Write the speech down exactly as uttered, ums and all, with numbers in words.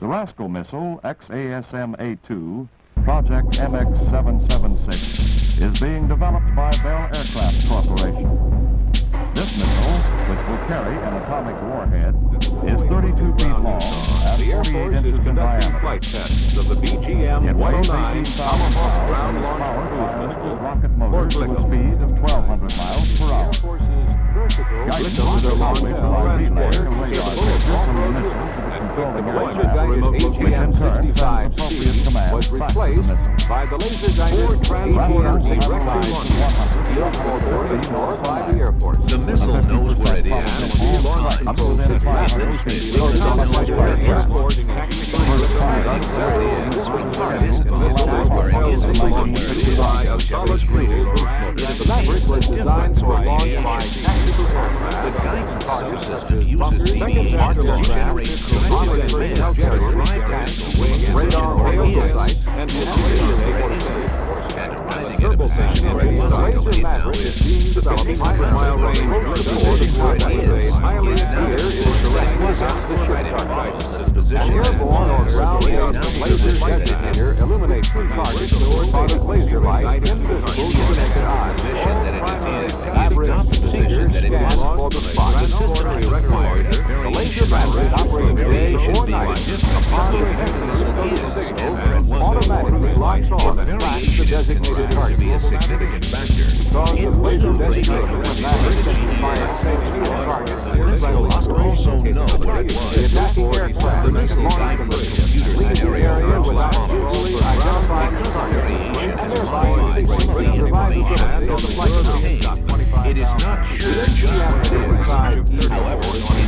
The Rascal missile, X A S M A two, Project M X seven seven six, is being developed by Bell Aircraft Corporation. This missile, which will carry an atomic warhead, is thirty-two feet long and forty-eight inches in diameter. Flight tests of the B G M one oh nine Tomahawk ground launch cruise rocket motor to a speed of twelve hundred miles per hour. Guidance are launched by relay to radar signals from the missile to the controlling aircraft, which in turn sends appropriate commands was back to the replaced missile. by the laser-guided Transporters T have T a for boarding feet north by the Air Force. The missile knows where it is. Up to within five hundred feet. The Maverick was designed for launch by tactical aircraft. The guidance subsystem uses C B E to generate collective commands to drive tanks, radar radio sites, and and arriving at a position where it must go in now is being developed fifty by mile range position where it is. highly Is now appear is directly against the right ship it follows target. the position An that airborne or was ground is laser now laser designator illuminates the target with a spot of laser light invisible to the naked eye. position that it is in. It is Average not the position that it scans was. for the spot. The system has acquired a The laser variation battery the operating day variation or being night the distance upon the return missile of is the signal and where it was automatically locks on and tracks the variation is designated considered to target. be a significant factor. Because In of laser radio designator radio mathematics by radio extension of target. the missile must also know where it The was. attacking aircraft The missile can guide launch the the computer lead scenario area to without follow. usually identifying the Because the target. variation And is thereby modified sequence simply the information information that on the is flight obtained. It is not sure just what it is. However,